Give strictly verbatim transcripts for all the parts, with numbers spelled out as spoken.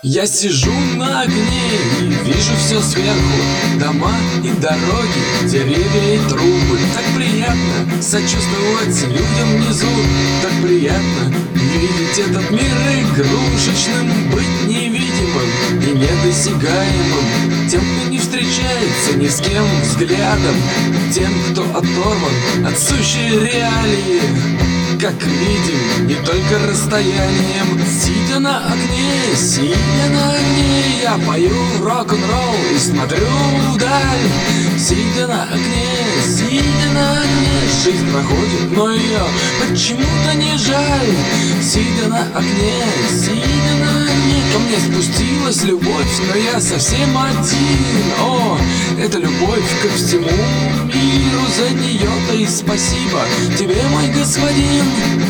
Я сижу на окне и вижу все сверху: дома и дороги, деревья и трубы. Так приятно сочувствовать людям внизу, так приятно видеть этот мир игрушечным, быть невидимым и недосягаемым тем, кто не встречается ни с кем взглядом, тем, кто оторван от сущей реалии. Как видим, не только расстоянием. Сидя на окне, сидя на окне, я пою рок-н-ролл и смотрю вдаль. Сидя на окне, сидя на окне, жизнь проходит, но ее почему-то не жаль. Сидя на окне, сидя на окне, ко мне спустилась любовь, но я совсем один. О, это любовь ко всему миру, за нее-то и спасибо тебе, мой господин.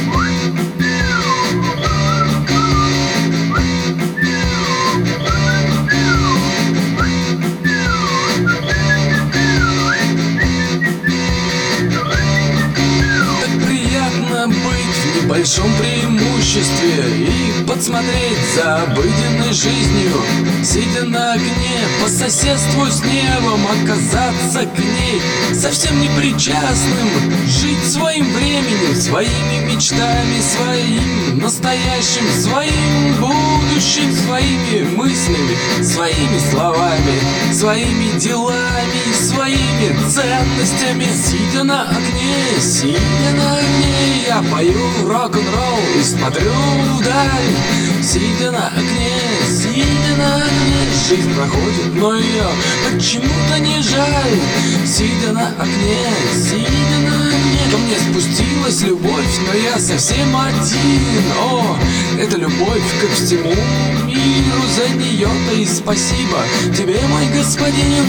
В большом преимуществе и подсмотреть за обыденной жизнью, сидя на окне, по соседству с небом, оказаться к ней совсем непричастным, жить своим временем, своими мечтами, своим настоящим, своим будущим, своими мыслями, своими словами, своими делами, своими ценностями. Сидя на окне, сидя на окне, я пою рок-н-ролл и смотрю вдаль. Сидя на окне, сидя на окне, жизнь проходит, но ее почему-то не жаль. Сидя на окне, сидя на окне, ко мне спустилась любовь, но я совсем один. О, это любовь ко всему миру, за нее-то и спасибо тебе, мой господин.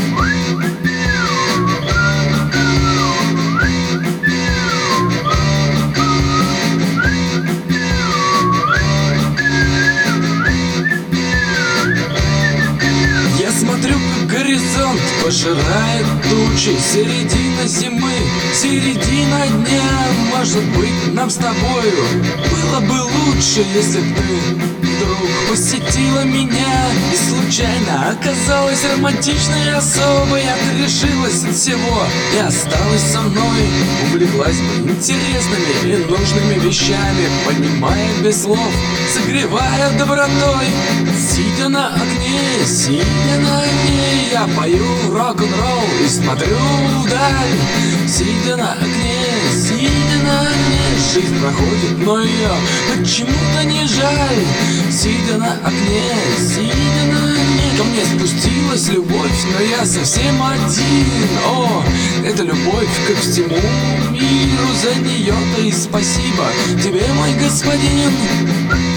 Смотрю, как горизонт пожирает тучи. Середина зимы, середина дня. Может быть, нам с тобою было бы лучше, если б ты вдруг посетила меня и случайно оказалась романтичной особой. А ты решилась от всего и осталась со мной, увлеклась бы интересными и нужными вещами, понимая без слов, согревая добротой. Сидя на окне, сидя на окне, я пою рок-н-ролл и смотрю вдаль. Сидя на окне, сидя на окне, жизнь проходит, но ее почему-то не жаль. Сидя на окне, сидя на окне, ко мне спустилась любовь, но я совсем один. О, это любовь ко всему миру, за нее-то и спасибо тебе, мой господин.